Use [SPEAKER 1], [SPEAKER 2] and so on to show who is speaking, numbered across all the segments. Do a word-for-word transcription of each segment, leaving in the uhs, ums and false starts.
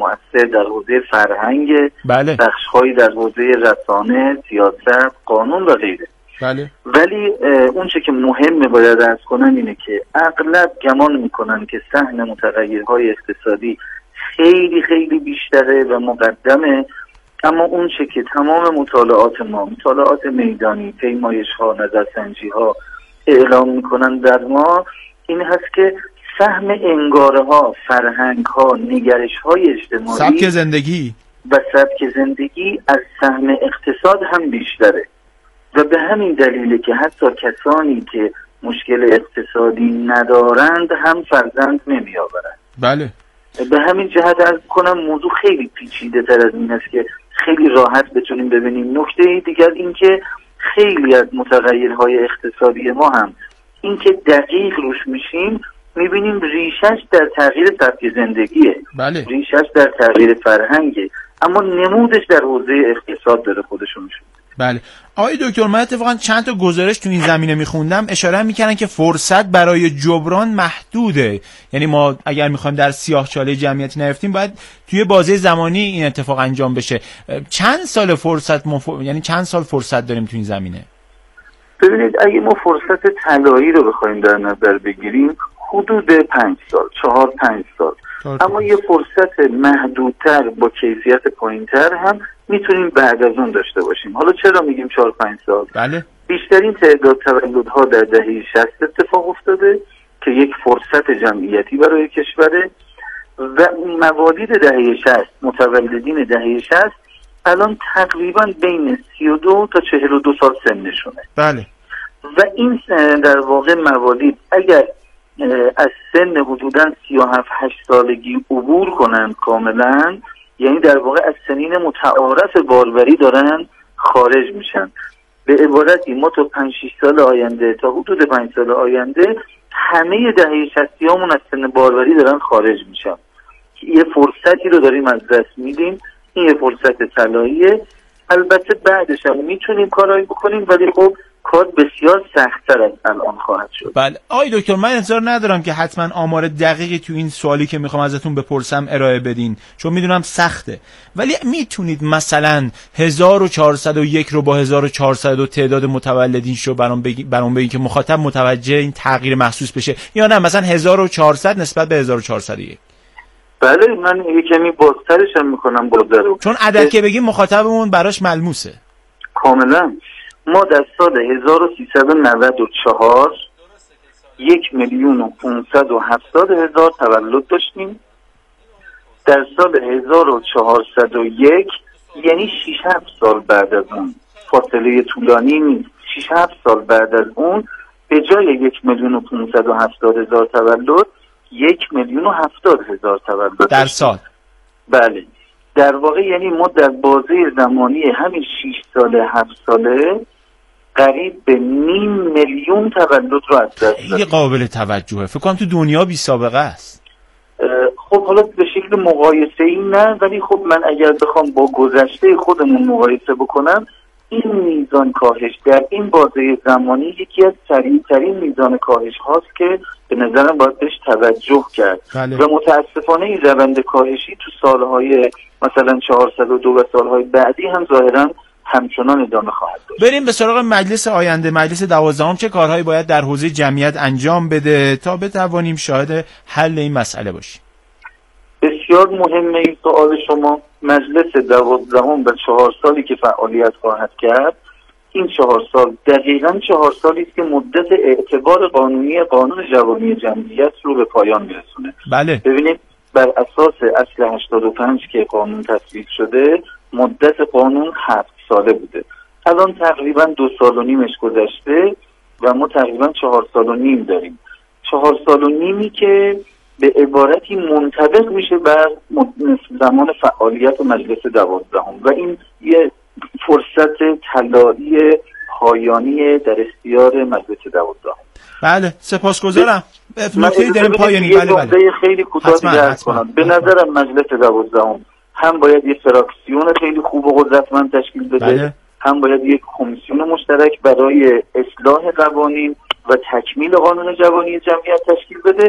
[SPEAKER 1] مؤثر در حوزه فرهنگ،
[SPEAKER 2] بله.
[SPEAKER 1] بخش‌هایی در حوزه رسانه، سیاست، قانون و غیره.
[SPEAKER 2] بله.
[SPEAKER 1] ولی اون چه که مهمه باید عرض کنم اینه که اغلب گمان میکنن که سهم متغیرهای اقتصادی خیلی خیلی بیشتره و مقدمه، اما اون چه که تمام مطالعات ما، مطالعات میدانی، پیمایش‌ها، نظرسنجی‌ها اعلام میکنن در ما این هست که سهم انگاره‌ها، فرهنگ‌ها، نگرش‌های اجتماعی،
[SPEAKER 2] سبک زندگی
[SPEAKER 1] و سبک زندگی از سهم اقتصاد هم بیشتره و به همین دلیله که حتی کسانی که مشکل اقتصادی ندارند هم فرزند نمی آورند.
[SPEAKER 2] بله.
[SPEAKER 1] به همین جهت عرض کنم موضوع خیلی پیچیده تر از این است که خیلی راحت بتونیم ببینیم. نکته دیگر این که خیلی از متغیرهای اقتصادی ما هم این که دقیق روش میشیم میبینیم ریشش در تغییر سبک زندگیه.
[SPEAKER 2] بله.
[SPEAKER 1] ریشش در تغییر فرهنگه، اما نمودش در حوزه اقتصاد داره خودشون شد.
[SPEAKER 2] بله. آقای دکتر، من اتفاقا چند تا گزارش تو این زمینه میخوندم اشاره میکنن که فرصت برای جبران محدوده، یعنی ما اگر میخوایم در سیاهچاله جمعیتی نیفتیم باید توی بازه زمانی این اتفاق انجام بشه. چند سال فرصت مف... یعنی چند سال فرصت داریم تو این زمینه؟
[SPEAKER 1] ببینید اگه ما فرصت طلایی رو بخوایم در نظر بگیریم حدود پنج سال، چهار پنج سال، اما یه فرصت محدودتر با کیفیت پایینتر هم میتونیم بعد از اون داشته باشیم. حالا چرا میگیم چهار پنج سال؟
[SPEAKER 2] بله.
[SPEAKER 1] بیشترین تعداد تولدها در دهه شصت اتفاق افتاده که یک فرصت جمعیتی برای کشوره و موالید دهه شصت، متولدین دهه شصت الان تقریبا بین سی و دو تا چهل و دو سال سنشونه.
[SPEAKER 2] بله.
[SPEAKER 1] و این در واقع موالید اگر از سن حدوداً سی و هفت هشت سالگی عبور کنند کاملا، یعنی در واقع از سنین متعارف باروری دارن خارج میشن. به عبارتی ما تا پنج شش سال آینده، تا حدود پنج سال آینده همه دهه شصتی همون از سن باروری دارن خارج میشن. یه فرصتی رو داریم از دست میدیم، این یه فرصت طلاییه. البته بعدش هم میتونیم کارایی بکنیم ولی خب کار بسیار سخت‌تر از الان خواهد شد.
[SPEAKER 2] بله. آقای دکتر، من انتظار ندارم که حتما آمار دقیقی تو این سوالی که میخوام ازتون بپرسم ارائه بدین چون میدونم سخته، ولی میتونید مثلا هزار و چهارصد و یک رو با هزار و چهارصد و دو تعداد متولدین شو برام بگی برام بگین که مخاطب متوجه این تغییر محسوس بشه، یا نه مثلا هزار و چهارصد نسبت به هزار و چهارصد و یک؟
[SPEAKER 1] بله، من یه کمی بازترش هم میکنم بازدارو،
[SPEAKER 2] چون عدد که بگیم مخاطبمون براش معلومه.
[SPEAKER 1] کاملا. ما در سال هزار و سیصد و نود و چهار یک میلیون و پانصد و هفتاد هزار تولد داشتیم. در سال هزار و چهارصد و یک یعنی شش هفت سال بعد از اون، فاصله طولانی نیست، شش هفت سال بعد از اون به جای یک میلیون و پانصد و هفتاد هزار تولد یک میلیون و هفتاد هزار تولد
[SPEAKER 2] در سال.
[SPEAKER 1] بله. در واقع یعنی ما در بازه زمانی همین شش ساله هفت ساله قریب به نیم میلیون تولد رو از دست دادیم.
[SPEAKER 2] خیلی قابل توجهه. فکر کنم تو دنیا بی سابقه است.
[SPEAKER 1] خب حالا به شکل مقایسه ای نه، ولی خب من اگر بخوام با گذشته خودمون مقایسه بکنم، این میزان کاهش در این بازه زمانی یکی از سریع‌ترین میزان کاهش هاست که به نظرم باید بهش توجه کرد.
[SPEAKER 2] بله.
[SPEAKER 1] و متاسفانه این روند کاهشی تو سالهای مثلا چهارصد و دو و سالهای بعدی هم ظاهراً همچنان ادامه خواهد داشت.
[SPEAKER 2] بریم به سراغ مجلس آینده. مجلس دوازدهم چه کارهایی باید در حوزه جمعیت انجام بده تا بتوانیم شاهد حل این مسئله باشیم؟
[SPEAKER 1] بسیار مهمه این سوال شما. مجلس دوازدهم و چهار سالی که فعالیت خواهد کرد، این چهار سال دقیقاً چهار سالی است که مدت اعتبار قانونی قانون جوانی جمعیت رو به پایان میرسونه.
[SPEAKER 2] بله.
[SPEAKER 1] ببینید بر اساس اصل هشتاد و پنج که قانون تصویب شده، مدت قانون هفت ساله بوده. الان تقریبا دو سال و نیمش گذشته و ما تقریبا چهار سال و نیم داریم. چهار سال و نیمی که به عبارتی منطبق میشه بر زمان فعالیت مجلس دوازدهم و این یه فرصت طلایی پایانی در اختیار مجلس دوازدهم.
[SPEAKER 2] بله، سپاسگزارم. نکته داریم پایانی. بله
[SPEAKER 1] بله. خیلی کوتاه عرض کنم. به نظرم مجلس دوازدهم هم باید یک فراکسیون خیلی خوب و قدرتمند تشکیل بده، بله. هم باید یک کمیسیون مشترک برای اصلاح قوانین و تکمیل قانون جوانی جمعیت تشکیل بده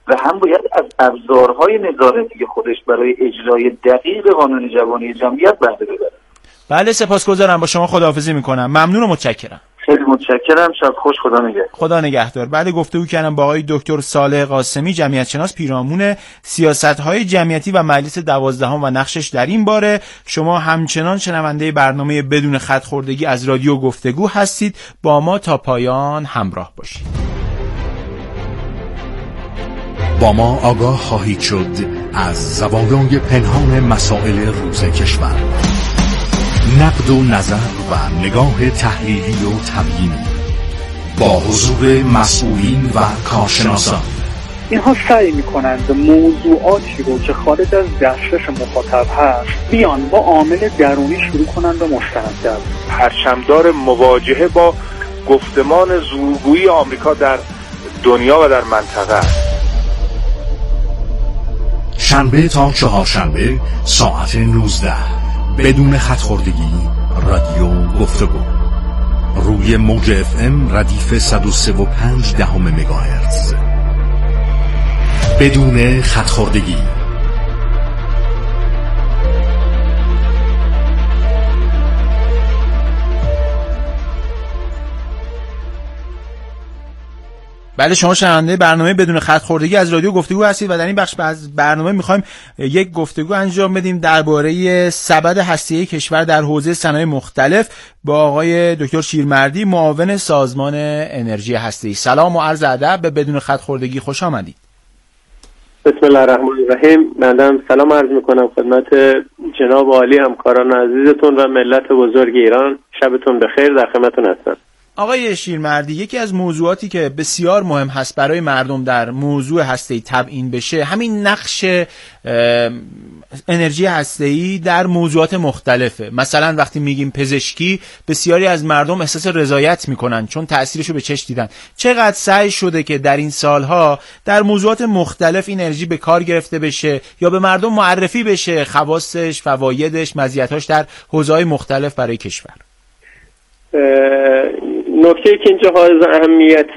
[SPEAKER 1] و هم باید از ابزارهای نظارتی خودش برای اجرای دقیق قانون جوانی جمعیت بهره ببره.
[SPEAKER 2] بله سپاسگزارم، با شما خداحافظی میکنم. ممنون و متشکرم.
[SPEAKER 1] خیلی متشکرم، شب خوش، خدا نگهدار.
[SPEAKER 2] خدا نگهدار. بعد گفتگو کردم با آقای دکتر صالح قاسمی، جمعیت شناس، پیرامون سیاست‌های جمعیتی و مجلس دوازدهم و نقشش در این باره. شما همچنان شنونده برنامه بدون خط خوردگی از رادیو گفتگو هستید. با ما تا پایان همراه باشید.
[SPEAKER 3] با ما آگاه خواهید شد از زوایای پنهان مسائل روز کشور، نقد و نظر و نگاه تحلیلی و تبیینی با حضور مسئولین و کارشناسان.
[SPEAKER 4] اینها سعی میکنند موضوعاتی رو که خارج از دسترس مخاطب هست بیان با عامل درونی شروع کنند و مستند کردن.
[SPEAKER 5] پرچمدار مواجهه با گفتمان زورگویی آمریکا در دنیا و در منطقه.
[SPEAKER 3] شنبه تا چهارشنبه ساعت نوزده بدون خط خوردگی، رادیو گفتگو روی موج اف ام ردیف صد و سه و پنج دهم مگاهرتز. بدون خط خوردگی.
[SPEAKER 2] بله شما شنونده برنامه بدون خط خوردگی از رادیو گفتگو هستید و در این بخش از برنامه میخوایم یک گفتگو انجام بدیم درباره سبد هسته‌ای کشور در حوزه صنایع مختلف با آقای دکتر شیرمردی، معاون سازمان انرژی هسته‌ای. سلام و عرض ادب، به بدون خط خوردگی خوش آمدید.
[SPEAKER 6] بسم الله الرحمن الرحیم. من سلام عرض میکنم خدمت جناب عالی همکاران عزیزتون و ملت بزرگ ایران. شبتون بخیر، در خدمتتون هستم.
[SPEAKER 2] آقای شیرمردی، یکی از موضوعاتی که بسیار مهم هست برای مردم در موضوع هسته‌ای تبیین بشه همین نقش انرژی هسته‌ای در موضوعات مختلفه. مثلا وقتی میگیم پزشکی، بسیاری از مردم احساس رضایت میکنن چون تأثیرشو به چشم دیدن. چقدر سعی شده که در این سالها در موضوعات مختلف این انرژی به کار گرفته بشه یا به مردم معرفی بشه خواصش، فوایدش، مزیتاش در حوزه‌های مختلف برای کشور؟
[SPEAKER 6] نکته که اینجا حائز اهمیت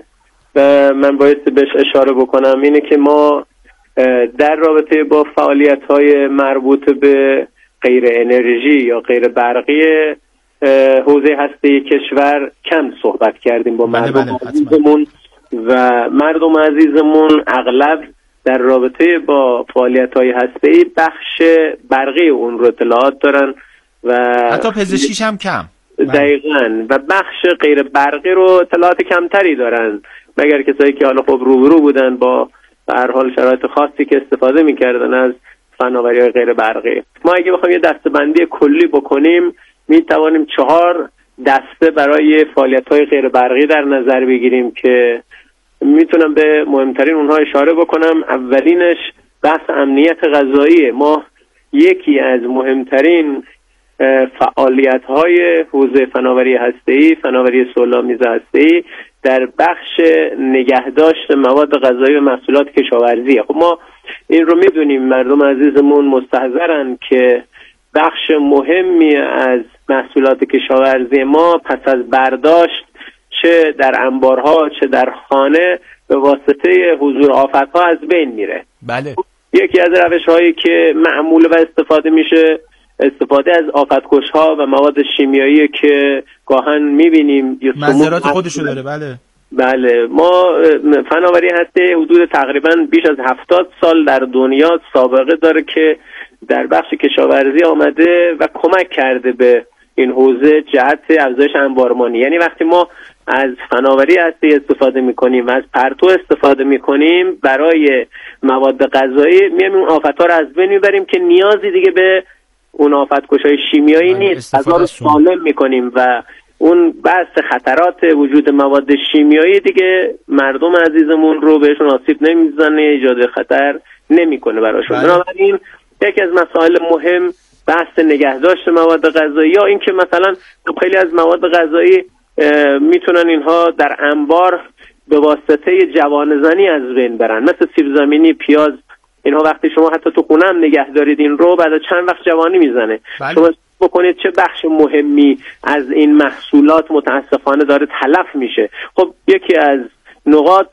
[SPEAKER 6] و من باید بهش اشاره بکنم اینه که ما در رابطه با فعالیت‌های مربوط به غیر انرژی یا غیر برقی حوزه هسته‌ای کشور کم صحبت کردیم با
[SPEAKER 2] بله
[SPEAKER 6] مردم
[SPEAKER 2] بله
[SPEAKER 6] عزیزمون و مردم عزیزمون اغلب در رابطه با فعالیت‌های هسته‌ای بخش برقی اون رو اطلاعات دارن و
[SPEAKER 2] حتی پزشکیش هم کم.
[SPEAKER 6] دقیقاً و بخش غیر برقی رو اطلاعات کمتری دارن، مگر کسایی که حالا خب روبرو بودن با به هر حال شرایط خاصی که استفاده می‌کردن از فناوری‌های غیر برقی. ما اگه بخوایم یه دسته‌بندی کلی بکنیم می‌توانیم چهار دسته برای فعالیت‌های غیر برقی در نظر بگیریم که میتونم به مهمترین اونها اشاره بکنم. اولینش بحث امنیت غذایی. ما یکی از مهمترین فعالیت‌های حوزه فناوری هسته‌ای، فناوری صلح‌آمیز هسته‌ای در بخش نگهداشت مواد غذایی و محصولات کشاورزی. خب ما این رو می‌دونیم، مردم عزیزمون مستحضرن که بخش مهمی از محصولات کشاورزی ما پس از برداشت چه در انبارها چه در خانه به واسطه حضور آفت‌ها از بین میره.
[SPEAKER 2] بله.
[SPEAKER 6] یکی از روش‌هایی که معمول و استفاده میشه استفاده از آفت‌کش‌ها و مواد شیمیایی که گاهن می‌بینیم
[SPEAKER 2] مضرات خودشو داره. بله
[SPEAKER 6] بله. ما فناوری هسته حدود تقریبا بیش از هفتاد سال در دنیا سابقه داره که در بخش کشاورزی آمده و کمک کرده به این حوزه جهت افزایش انبارمانی. یعنی وقتی ما از فناوری هسته استفاده می‌کنیم و از پرتو استفاده می‌کنیم برای مواد غذایی، میایم اون آفت‌ها رو از بین می‌بریم که نیازی دیگه به اون آفت‌کش‌های شیمیایی نیست. غذا رو سالم می‌کنیم و اون بحث خطرات وجود مواد شیمیایی دیگه مردم عزیزمون رو بهشون آسیب نمیزنه، ایجاد خطر نمیکنه براشون. بنابراین یکی از مسائل مهم بحث نگهداشت مواد غذایی، یا اینکه مثلا خیلی از مواد غذایی میتونن اینها در انبار به واسطه جوانه‌زنی از بین برن، مثل سیب زمینی، پیاز. اینها وقتی شما حتی تو خونه هم نگه دارید این رو بعد چند وقت جوانی میزنه.
[SPEAKER 2] بله.
[SPEAKER 6] شما بکنید چه بخش مهمی از این محصولات متاسفانه داره تلف میشه. خب یکی از نقاط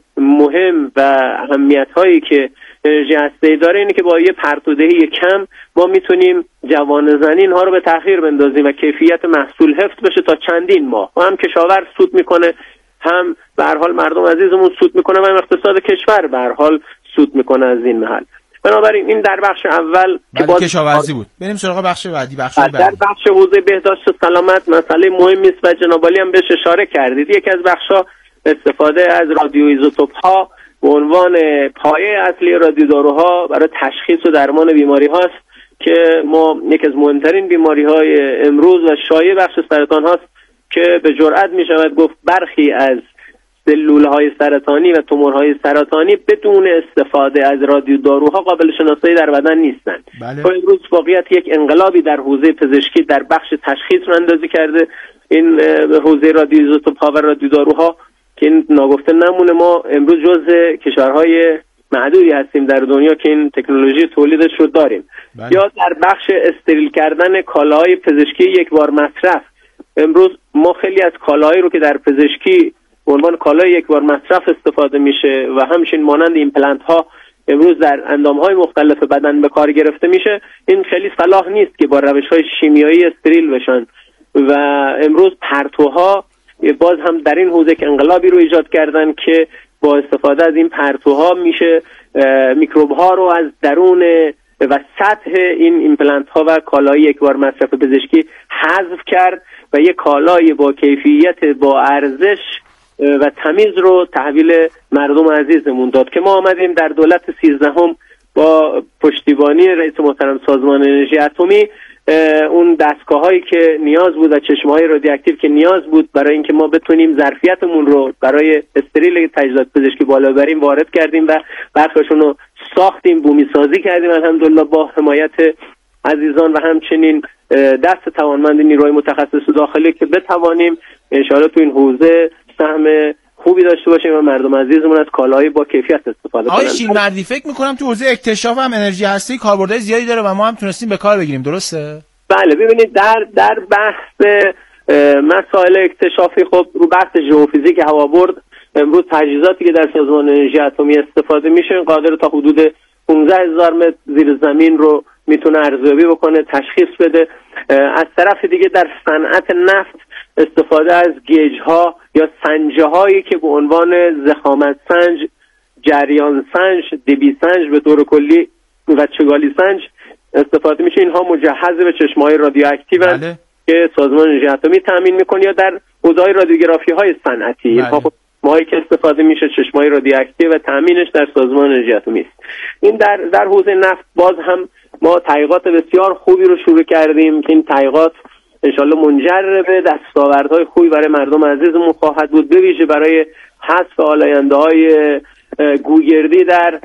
[SPEAKER 6] مهم و اهمیت‌هایی که انرژی هسته‌ای داره اینه که با یه پرتودهی کم ما میتونیم جوانه‌زنی اینها رو به تأخیر بندازیم و کیفیت محصول حفظ بشه تا چندین ماه. و هم کشاورز سود میکنه، هم به هر حال مردم عزیزمون سود میکنه و هم اقتصاد کشور به هر حال سود میکنه از این محل. بنابراین این در بخش اول
[SPEAKER 2] که باز کشاورزی بود. بریم سراغ بخش بعدی. بخش بعدی
[SPEAKER 6] در بخش حوزه بهداشت و سلامت مسئله مهمی است و جناب عالی هم بهش اشاره کردید. یکی از بخش‌ها استفاده از رادیوایزوتوپ‌ها به عنوان پایه اصلی رادیوداروها برای تشخیص و درمان بیماری هاست که ما یکی از مهمترین بیماری های امروز و شایع بخش سرطان هاست که به جرئت می شود گفت برخی از سلول های سرطانی و تومورهای سرطانی بدون استفاده از رادیوداروها قابل شناسایی در بدن نیستند.
[SPEAKER 2] بله.
[SPEAKER 6] و امروز واقعیت یک انقلابی در حوزه پزشکی در بخش تشخیص رو اندازی کرده. این حوزه رادیوایزوتوپ‌ها و رادیوداروها که این ناگفته نمونه، ما امروز جزء کشورهای معدودی هستیم در دنیا که این تکنولوژی تولیدش رو داریم. بله. یا در بخش استریل کردن کالاهای پزشکی یک بار مصرف، امروز ما خیلی از کالاهایی رو که در پزشکی به عنوان کالای یک بار مصرف استفاده میشه و همچنین مانند ایمپلنت ها امروز در اندامهای مختلف بدن به کار گرفته میشه، این خیلی صلاح نیست که با روش‌های شیمیایی استریل بشن و امروز پرتوها باز هم در این حوزه که انقلابی رو ایجاد کردن که با استفاده از این پرتوها میشه میکروب ها رو از درون و سطح این ایمپلنت ها و کالای یک بار مصرف پزشکی حذف کرد و یک کالای با کیفیت با ارزش و تمیز رو تحویل مردم عزیزمون داد که ما آمدیم در دولت سیزدهم با پشتیبانی رئیس محترم سازمان انرژی اتمی اون دستگاه هایی که نیاز بود و چشمه های رادیواکتیو که نیاز بود برای اینکه ما بتونیم ظرفیتمون رو برای استریل تجهیزات پزشکی بالا ببریم وارد کردیم و برخاشون رو ساختیم، بومی سازی کردیم الحمدلله با حمایت عزیزان و همچنین دست توانمند نیروی متخصص داخلی که بتوانیم انشاءالله تو این حوزه سهم خوبی داشته باشیم و مردم عزیزمون از کالاهای با کیفیت استفاده کنن.
[SPEAKER 2] آقای شیرمردی فکر می‌کنم تو حوزه اکتشاف هم انرژی هسته‌ای کاربردهای زیادی داره و ما هم تونستیم به کار بگیریم، درسته؟
[SPEAKER 6] بله، ببینید در در بحث مسائل اکتشافی خب رو بحث ژئوفیزیک هوابرد امروز تجهیزاتی که در سازمان انرژی اتمی استفاده میشه قادر تا حدود پانزده هزار متر زیر زمین رو میتونه ارزیابی بکنه، تشخیص بده. از طرف دیگه در صنعت نفت استفاده از گیج ها یا سنجه هایی که به عنوان ضخامت سنج، جریان سنج، دبی سنج به طور کلی و چگالی سنج استفاده میشه. اینها مجهز به چشمه های رادیواکتیو
[SPEAKER 2] بله.
[SPEAKER 6] که سازمان انرژی اتمی تامین میکنه یا در حوزه رادیوگرافی های صنعتی بله. اینها ماهی که استفاده میشه چشمه های رادیواکتیو و تامینش در سازمان انرژی اتمی است. این در در حوزه نفت باز هم ما تحقیقات بسیار خوبی رو شروع کردیم که این تحقیقات انشالله منجر به دستاوردهای خوبی برای مردم عزیزمون خواهد بود، به ویژه برای حذف آلاینده‌های گوگردی در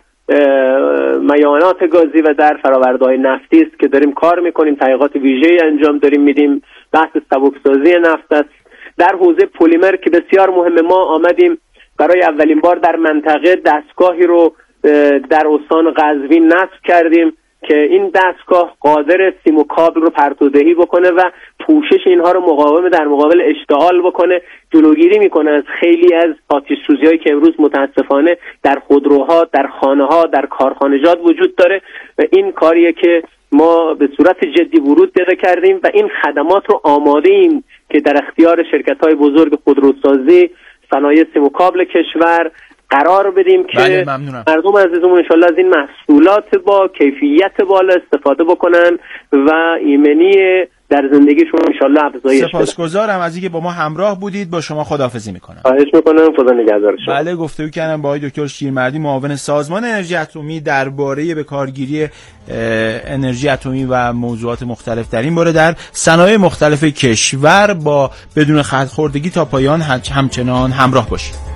[SPEAKER 6] میانات گازی و در فرآورده‌های نفتی است که داریم کار میکنیم، تحقیقات ویژه‌ای انجام داریم میدیم. بحث سبکسازی نفت است. در حوزه پلیمر که بسیار مهمه، ما آمدیم برای اولین بار در منطقه دستگاهی رو در استان قزوین نصب کردیم که این دستگاه قادر سیم و کابل رو پرتودهی بکنه و پوشش اینها رو مقاوم در مقابل اشتعال بکنه، جلوگیری میکنه از خیلی از آتش سوزی‌هایی که امروز متاسفانه در خودروها، در خانه‌ها، در کارخانجات وجود داره. و این کاریه که ما به صورت جدی ورود پیدا کردیم و این خدمات رو آماده ایم که در اختیار شرکت‌های بزرگ خودروسازی، صنایع سیم و کابل کشور قرار بدیم که
[SPEAKER 2] بله،
[SPEAKER 6] مردم عزیزمون انشالله از این محصولات با کیفیت بالا استفاده بکنن و ایمنی در زندگیشون انشالله افزایش بده.
[SPEAKER 2] سپاسگزارم از اینکه با ما همراه بودید. با شما خداحافظی میکنم.
[SPEAKER 6] خواهش میکنم. خدا نگهدار شما.
[SPEAKER 2] بله، گفتگو کردم با آقای دکتر شیرمردی، معاون سازمان انرژی اتمی، درباره به کارگیری انرژی اتمی و موضوعات مختلف در این باره در صنایع مختلف کشور. با بدون خط‌خوردگی تا پایان همچنان همراه باشید.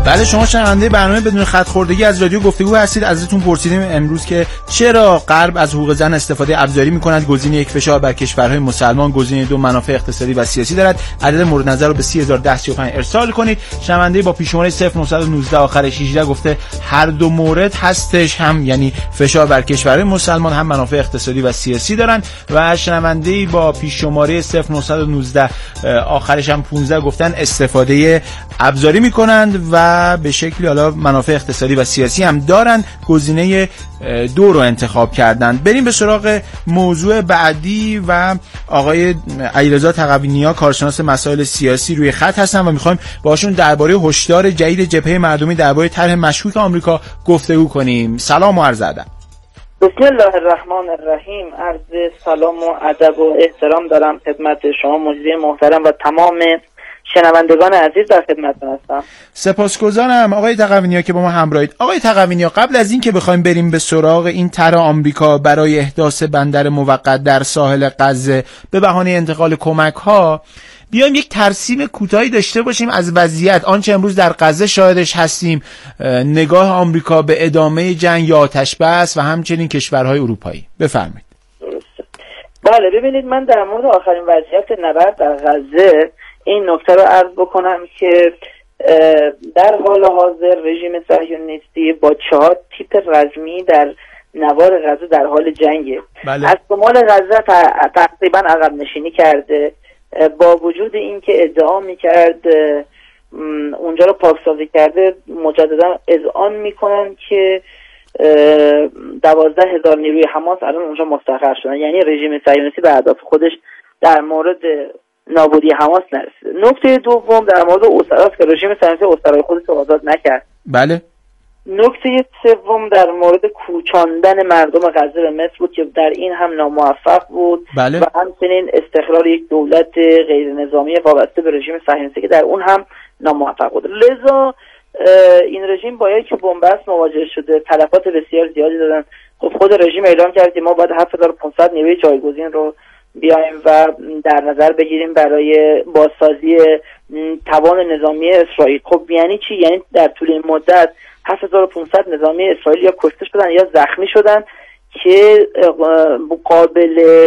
[SPEAKER 2] بله، شما شنونده برنامه بدون خط خوردگی از رادیو گفتگو هستید. ازتون پرسیدیم امروز که چرا غرب از حقوق زن استفاده ابزاری می‌کند. گزینه یک فشار بر کشورهای مسلمان، گزینه دو منافع اقتصادی و سیاسی دارد. عدد مورد نظر رو به سی هزار و ده سی و پنج ارسال کنید. شنونده با پیش‌شماره صفر نه یک نه آخرش هجده گفته هر دو مورد هستش، هم یعنی فشار بر کشورهای مسلمان هم منافع اقتصادی و سیاسی دارن. و شنونده با پیش‌شماره صفر نه یک نه آخرش هم پانزده گفتن استفاده ابزاری می‌کنند و به شکلی حالا منافع اقتصادی و سیاسی هم دارن. گزینه دو رو انتخاب کردن. بریم به سراغ موضوع بعدی و آقای علیرضا تقوی‌نیا کارشناس مسائل سیاسی روی خط هستن و میخوایم باشون درباره هشدار جدید جبهه مردمی درباره طرح مشکوک آمریکا گفتگو کنیم. سلام و عرض ادب.
[SPEAKER 7] بسم الله الرحمن الرحیم. عرض سلام و ادب و احترام دارم خدمت شما مجری محترم و تمام شنوندگان عزیز در خدمتتون هستم.
[SPEAKER 2] سپاسگزارم آقای تقوی‌نیا که با ما همراهید. آقای تقوی‌نیا، قبل از این که بخوایم بریم به سراغ این طرح آمریکا برای احداث بندر موقت در ساحل غزه به بهانه انتقال کمک‌ها، بیایم یک ترسیم کوتاهی داشته باشیم از وضعیت آنچه امروز در غزه شاهدش هستیم، نگاه آمریکا به ادامه جنگ یا آتش بس و همچنین کشورهای اروپایی. بفرمایید.
[SPEAKER 7] درسته. بله، ببینید من در مورد آخرین وضعیت نبرد در غزه این نکته رو عرض بکنم که در حال حاضر رژیم صهیونیستی با چهار تیپ رزمی در نوار غزه در حال جنگه.
[SPEAKER 2] بله.
[SPEAKER 7] از شمال غزه تقریبا عقب نشینی کرده، با وجود اینکه ادعا میکرد اونجا رو پاکسازی کرده، مجددا اذعان میکنن که دوازده هزار نیروی حماس الان اونجا مستقر شدن. یعنی رژیم صهیونیستی به اهداف خودش در مورد نابودی حماس نرسیده. نکته دوم در مورد اسراست که رژیم صهیونیستی اسرای خودش رو آزاد نکرد.
[SPEAKER 2] بله.
[SPEAKER 7] نکته سوم در مورد کوچاندن مردم غزه به مصر بود که در این هم ناموفق بود.
[SPEAKER 2] بله.
[SPEAKER 7] و همچنین استقرار یک دولت غیر نظامی وابسته به رژیم صهیونیستی که در اون هم ناموفق بود. لذا این رژیم با یک بنبست مواجه شده، تلفات بسیار زیادی دادن. خب خود رژیم اعلام کرد که ما باید هفت هزار و پانصد نیروی جایگزین رو بیایم و در نظر بگیریم برای بازسازی توان نظامی اسرائیل. خب یعنی چی؟ یعنی در طول این مدت هفت هزار و پانصد نظامی اسرائیل یا کشته شدن یا زخمی شدن که قابل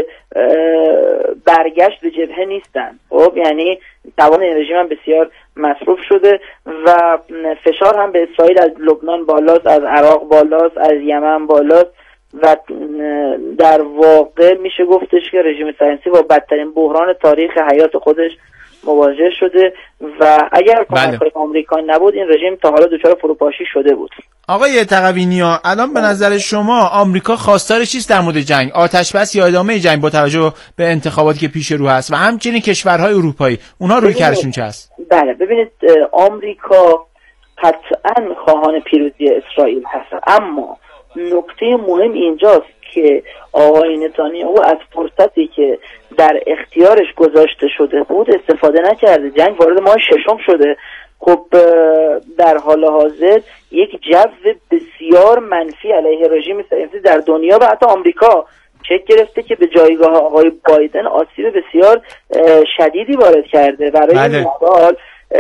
[SPEAKER 7] برگشت به جبهه نیستن. خب یعنی توان این رژیم هم بسیار مصروف شده و فشار هم به اسرائیل از لبنان بالاست، از عراق بالاست، از یمن بالاست و در واقع میشه گفتش که رژیم صهیونیستی با بدترین بحران تاریخ حیات خودش مواجه شده و اگر کمک‌های آمریکا نبود این رژیم تا حالا دچار فروپاشی شده بود.
[SPEAKER 2] آقای تقوی‌نیا، الان به نظر شما آمریکا خواستار چیست در مورد جنگ؟ آتش بس یا ادامه جنگ با توجه به انتخاباتی که پیش رو هست و همچنین کشورهای اروپایی، اونها روی کارشون چه است؟
[SPEAKER 7] بله، ببینید آمریکا قطعاً خواهان پیروزی اسرائیل هست، اما نکته مهم اینجاست که آقای نتانیاهو از فرصتی که در اختیارش گذاشته شده بود استفاده نکرده. جنگ وارد ماه ششم شده. خب در حال حاضر یک جو بسیار منفی علیه رژیم صهیونیستی در دنیا و حتی آمریکا شکل گرفته که به جایگاه آقای بایدن آسیب بسیار شدیدی وارد کرده. برای این مثال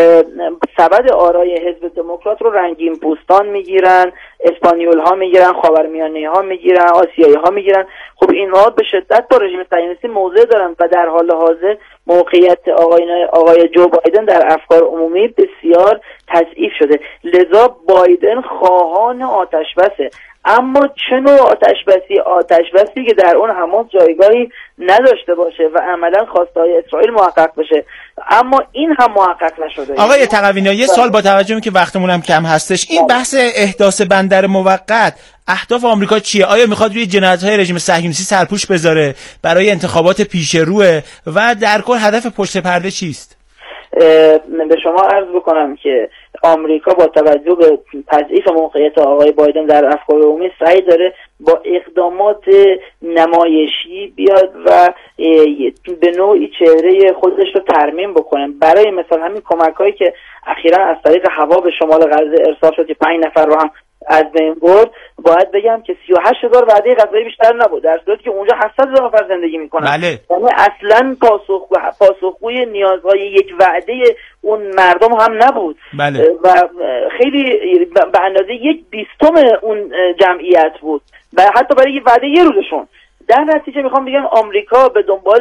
[SPEAKER 7] سبد آرای حزب دموکرات رو رنگین پوستان میگیرن، اسپانیول ها میگیرن، خاورمیانه ها میگیرن، آسیایی ها میگیرن. خب اینها به شدت با رژیم صهیونیستی موضع دارن و در حال حاضر موقعیت آقای آقای جو بایدن در افکار عمومی بسیار تضعیف شده. لذا بایدن خواهان آتش بسه، اما چه نوع آتش بسی؟ آتش بسی که در اون حماس جایگاهی نداشته باشه و عملا خواستهای اسرائیل محقق بشه، اما این هم محقق نشده.
[SPEAKER 2] آقای تقوی‌نیا، یه سال با توجه به که وقتمون هم کم هستش، این بحث احداث بندر موقت اهداف آمریکا چیه؟ آیا میخواد روی جنایت‌های رژیم صهیونیستی سرپوش بذاره برای انتخابات پیش روه و در کل هدف پشت پرده چیست؟
[SPEAKER 7] به شما عرض بکنم که آمریکا با توجه به تضعیف موقعیت آقای بایدن در افکار عمومی سعی داره با اقدامات نمایشی بیاد و به نوعی چهره خودش رو ترمیم بکنه. برای مثال همین کمک‌هایی که اخیراً از طریق هوا به شمال غزه ارسال شد که پنج نفر رو هم از بین برد، باید بگم که سی و هشت هزار وعده غذایی بیشتر نبود، در صورتی که اونجا هشتصد هزار نفر زندگی میکنن.
[SPEAKER 2] بله.
[SPEAKER 7] یعنی اصلا پاسخ پاسخگوی نیازهای یک وعده اون مردم هم نبود.
[SPEAKER 2] بله.
[SPEAKER 7] و خیلی به اندازه یک بیستم اون جمعیت بود و حتی برای یه وعده یه روزشون. در نتیجه میخوام بگم آمریکا به دنبال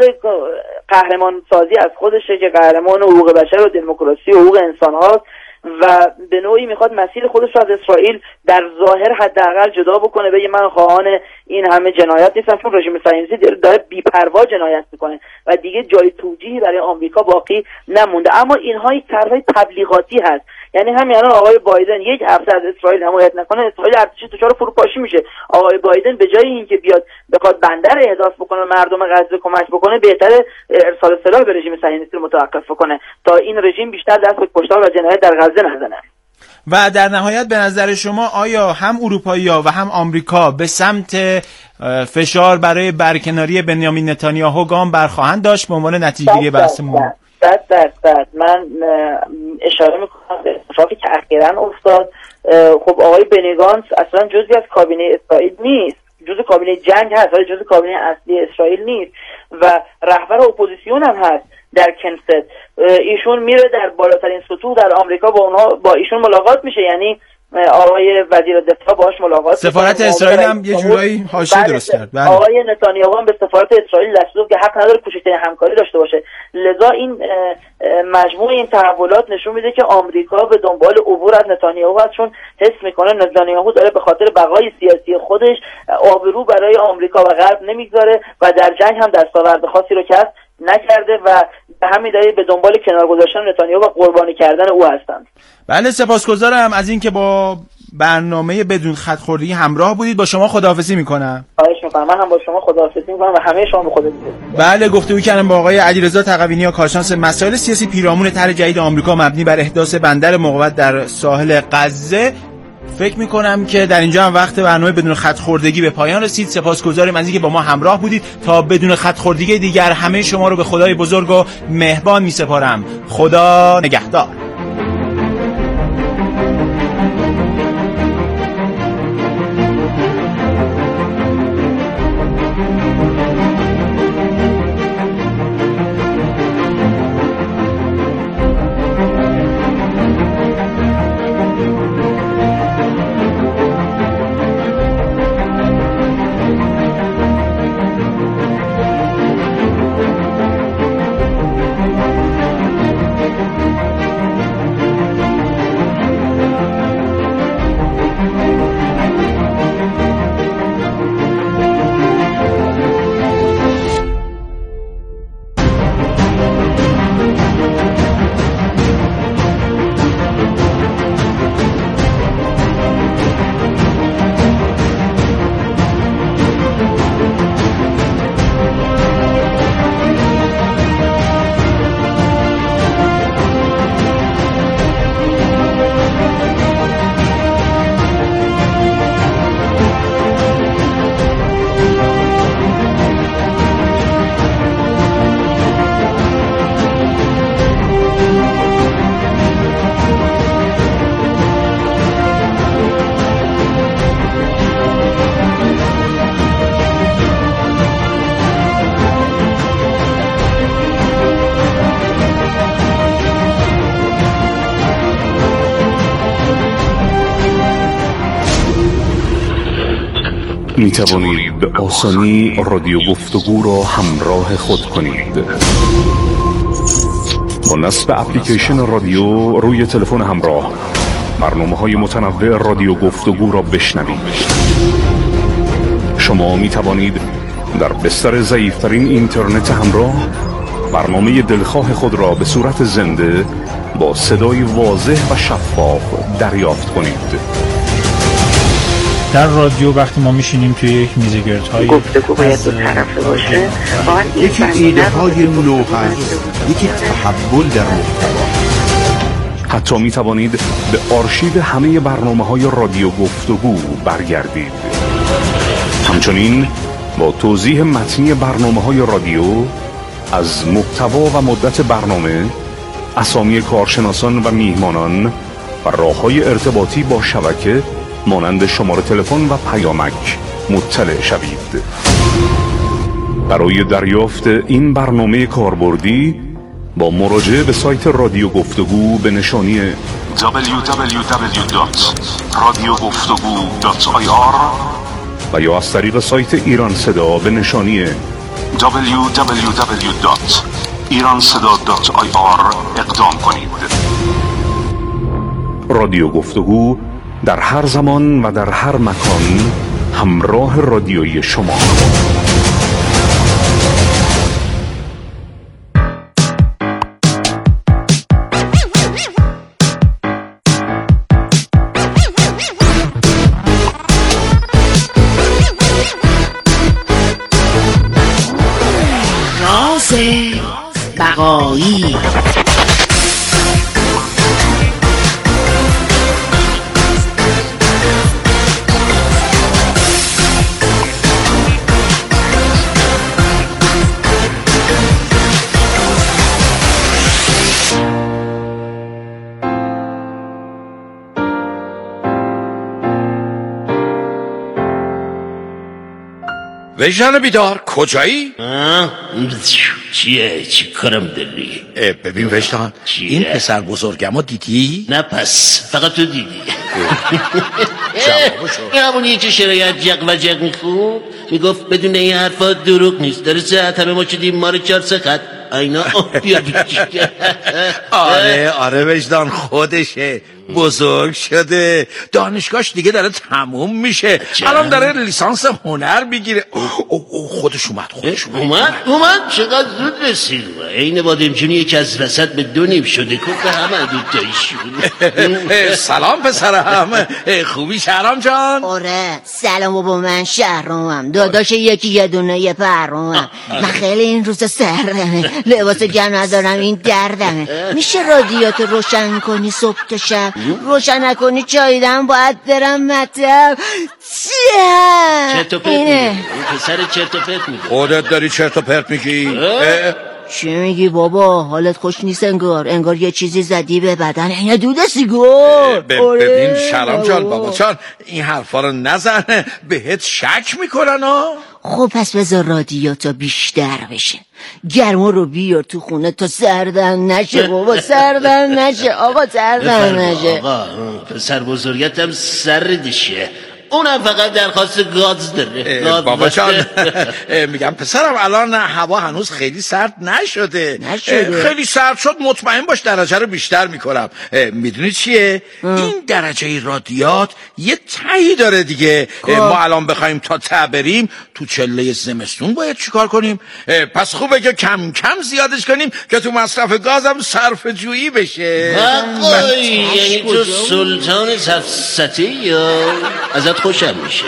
[SPEAKER 7] قهرمان سازی از خودشه که قهرمان حقوق بشر و دموکراسی و حقوق انسان هاست و به نوعی میخواد مسیر خودش رو از اسرائیل در ظاهر حداقل جدا بکنه، بگه من خواهان این همه جنایت نیستم، چون رژیم صهیونیستی داره بی‌پروا جنایت میکنه و دیگه جای توجیهی برای آمریکا باقی نمونده. اما اینها یک طرح تبلیغاتی هست، یعنی همین الان آقای بایدن یک هفته از اسرائیل حمایت نکنه، اسرائیل ارتش دچار فروپاشی میشه. آقای بایدن به جای اینکه بیاد بخواد بندر احداث بکنه مردم غزه کمک بکنه، بهتره ارسال سلاح به رژیم صهیونیستی رو متوقف بکنه تا این رژیم بیشتر دست به کشتار و جنایت در غزه نزنه.
[SPEAKER 2] و در نهایت به نظر شما آیا هم اروپایی‌ها و هم آمریکا به سمت فشار برای برکناری بنیامین نتانیاهو گام برخواهند داشت به عنوان نتیجه‌گیری بحثمون؟
[SPEAKER 7] صد درصد. من اشاره میکنم به اتفاقی که اخیراً افتاد. خب آقای بنی گانتز اصلا جزئی از کابینه اسرائیل نیست، جزء کابینه جنگ هست ولی جزء کابینه اصلی اسرائیل نیست و رهبر اپوزیسیون هم هست در کنست. ایشون میره در بالاترین سطوح در آمریکا با اونها با ایشون ملاقات میشه، یعنی آقای وزیر دفاع باهاش ملاقات.
[SPEAKER 2] سفارت اسرائیل هم یه جورایی حاشیه درست کرد.
[SPEAKER 7] بله. آقای نتانیاهو هم به سفارت اسرائیل دستور که حق نداره کوچکترین همکاری داشته باشه. لذا این مجموع این تحولات نشون میده که آمریکا به دنبال عبور از نتانیاهو هست، چون حس میکنه نتانیاهو داره به خاطر بقای سیاسی خودش آبرو برای آمریکا و غرب نمیگذاره و در جنگ هم دستاورد خاصی رو کسب نکرده و به همین دلیل به دنبال کنار گذاشتن نتانیاهو و قربانی کردن او هستند.
[SPEAKER 2] بله، سپاسگزارم از اینکه با برنامه بدون خط‌خوردگی همراه بودید. با شما خداحافظی میکنم.
[SPEAKER 7] خواهش میکنم. من هم با شما خداحافظی میکنم و همه شما به خدا میسپارم.
[SPEAKER 2] بله، گفتگو کردم با آقای علیرضا تقوی‌نیا، کارشناس مسائل سیاسی، پیرامون طرح جدید آمریکا مبنی بر احداث بندر مقاومت در ساحل غزه. فکر میکنم که در اینجا هم وقت برنامه بدون خط‌خوردگی به پایان رسید. سپاسگزاریم از اینکه با ما همراه بودید. تا بدون خط‌خوردگی دیگر همه شما رو به خدای بزرگ و مهربان میسپارم. خدا نگهدار.
[SPEAKER 3] می توانید به آسانی رادیو گفتگو را همراه خود کنید. با نصب اپلیکیشن رادیو روی تلفن همراه برنامه‌های متنوع رادیو گفتگو را بشنوید. شما می توانید در بستر ضعیف‌ترین اینترنت همراه برنامه دلخواه خود را به صورت زنده با صدای واضح و شفاف دریافت کنید.
[SPEAKER 8] در رادیو وقتی ما میشینیم توی یک میزگردهای
[SPEAKER 9] گفتگو باید دو طرفه باشه،
[SPEAKER 10] یکی ایده های نو هست، یکی تحول در محتوا.
[SPEAKER 3] حتی می توانید به آرشیو همه برنامه های رادیو گفتگو برگردید. همچنین با توضیح متنی برنامه های رادیو از محتوا و مدت برنامه، اسامی کارشناسان و میهمانان و راه‌های ارتباطی با شبکه مانند شماره تلفن و پیامک مطلع شوید. برای دریافت این برنامه کاربردی با مراجعه به سایت رادیو گفتگو به نشانی
[SPEAKER 11] دبلیو دبلیو دبلیو دات رادیو گفتگو دات آی آر
[SPEAKER 3] و یا از طریق سایت ایران صدا به نشانی
[SPEAKER 11] دبلیو دبلیو دبلیو دات ایران صدا دات آی آر اقدام کنید.
[SPEAKER 3] رادیو گفتگو در هر زمان و در هر مکان همراه رادیویی شما.
[SPEAKER 12] راز بقایی.
[SPEAKER 13] وجدان بیدار کجایی؟
[SPEAKER 14] چیه؟ چی کارم داری؟
[SPEAKER 13] ببین وجدان، این پسر بزرگمو دیدی؟
[SPEAKER 14] نه پس فقط تو دیدی. این همونیه که شرایط جق و جق میخوند میگفت بدون این حرفا دروغ نیست، داره ساعت همه ما شدیم ما رو چار سخت اینا.
[SPEAKER 13] آره آره وجدان خودشه، بزرگ شده، دانشگاهش دیگه داره تموم میشه، الان داره لیسانس هنر میگیره. خودش اومد خودش اومد
[SPEAKER 14] اومد اومد چقدر زود رسید. این بادمجونی یکی از وسط به دو نیم شده کفت همه دوتاییشون.
[SPEAKER 13] سلام پسرم، خوبی شهرام جان؟
[SPEAKER 15] آره سلام بابا، من شهرامم، داداش یکی یه دونه یه پرامم. من خیلی این روزا سردمه، لباس گرم ندارم، این دردمه. میشه رادیاتو روشن کنی صبح تا شب؟ روشن نکنی چاییدم باید برم مطب.
[SPEAKER 14] چرت و پرت میگی این پسر، چرت و پرت میگی.
[SPEAKER 13] خودت داری چرت و پرت میگی.
[SPEAKER 15] چی میگی بابا؟ حالت خوش نیست انگار، انگار یه چیزی زدی به بدن. اینه دود سیگار.
[SPEAKER 13] ببین شهرام جان، بابا جان این حرفا رو نزن، بهت شک میکنن ها.
[SPEAKER 15] خب پس بذار رادیاتو بیشتر بشه، گرما رو بیار تو خونه تا سردن نشه بابا، سردن نشه آقا، سردن نشه.
[SPEAKER 14] آقا پسر بزرگتم سردشه، اونم فقط درخواست گاز داره. گاز
[SPEAKER 13] بابا جان میگم پسرم الان هوا هنوز خیلی سرد نشده.
[SPEAKER 15] نشده
[SPEAKER 13] خیلی سرد شد مطمئن باش درجه رو بیشتر میکنم. میدونی چیه؟ اه. این درجه رادیات یه تایی داره دیگه. ما الان بخوایم تا ته بریم تو چله زمستون باید چیکار کنیم؟ پس خوبه که کم کم زیادش کنیم که تو مصرف گازم صرف جویی بشه.
[SPEAKER 14] آقای یعنی تو سلطان سفسطه یا ازت خوشم میشه.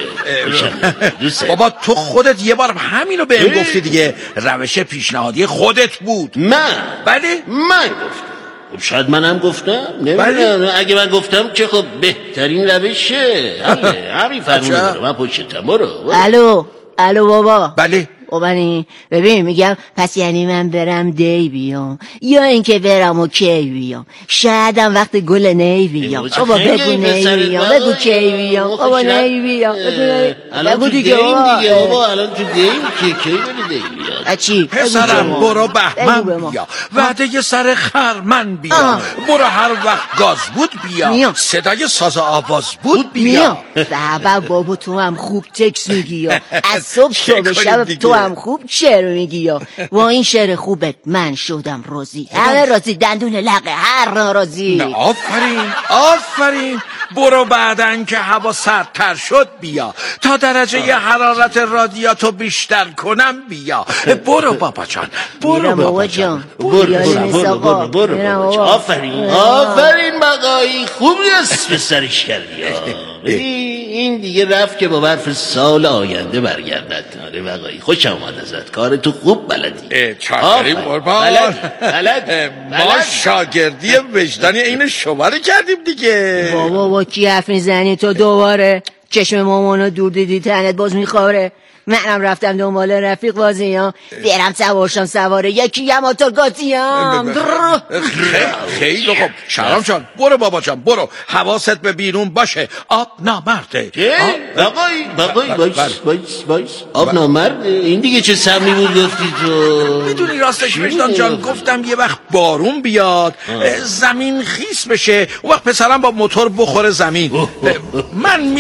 [SPEAKER 14] خوشم.
[SPEAKER 13] بابا تو خودت یه بار همینو بهم گفتی دیگه، روش پیشنهادی خودت بود.
[SPEAKER 14] من؟
[SPEAKER 13] بله
[SPEAKER 14] من گفتم. خب شاید منم گفتم، نمیدونم. اگه من گفتم که خب بهترین روشه. همین همین فرمونه من پشتم. برو
[SPEAKER 15] الو الو بابا.
[SPEAKER 13] بله
[SPEAKER 15] بابانی ببین میگم پس یعنی من برم دی بیام یا اینکه برم و کی بیام؟ شایدم وقت گل نی بیام. بابا بگو نی بیام، بگو کی بیام. بابا نی بیام
[SPEAKER 14] بگو دیگه بابا. الان تو دیم کی کی بری دی بیام؟
[SPEAKER 15] اچی
[SPEAKER 13] پسرم برو بهمن بیا، وعده سر خرمن بیا، برو هر وقت گاز بود بیا، صدای ساز آواز بود بیا.
[SPEAKER 15] بابا بابا تو هم خوب تکس میگی، از صبح صبح شب تو هم خوب شعر میگی. یا با این شعر خوبت من شدم راضی، همه راضی، دندون لقه هر ناراضی.
[SPEAKER 13] نه آفرین آفرین. برو بعدن که هوا سردتر شد بیا، تا درجه حرارت رادیاتو بیشتر کنم بیا. برو بابا جان، برو بابا جان،
[SPEAKER 14] برو برو برو. آفرین آفرین بقایی، خوب اسم سرش کردی. این دیگه رفت که با برف سال آینده برگردد. آره بقایی خوشم اومد ازت، کار تو خوب بلدی.
[SPEAKER 13] چاکریم قربان.
[SPEAKER 14] بلد بلد
[SPEAKER 13] ما شاگردی وجدانی این شما رو کردیم دیگه.
[SPEAKER 15] بابا با کی حرف میزنی تو دوباره؟ چشم مامانو دور دیدی تنت باز میخوره. منم رفتم دنبال رفیق بازی ها، برم سوارشم سواره یکی هم آتاگاتی هم.
[SPEAKER 13] خیلی خوب شهرام جان، برو بابا جان برو، حواست به بیرون باشه. آب نامرده.
[SPEAKER 14] بقای بقای وایس وایس وایس آب نامرد؟ این دیگه چه سمی بود گفتی تو؟
[SPEAKER 13] میدونی راستش وجدان جان، گفتم یه وقت بارون بیاد زمین خیس بشه، اون وقت پسرم با موتور بخوره زمین. من